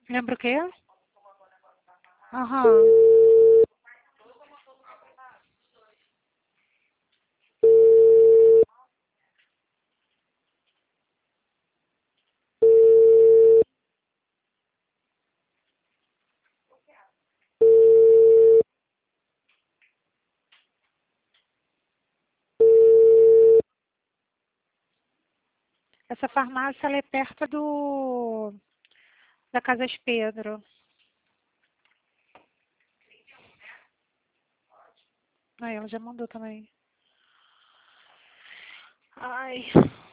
Lembra o quê? Aham. Essa farmácia ela é perto da Casas Pedro. Aí ela já mandou também. Ai.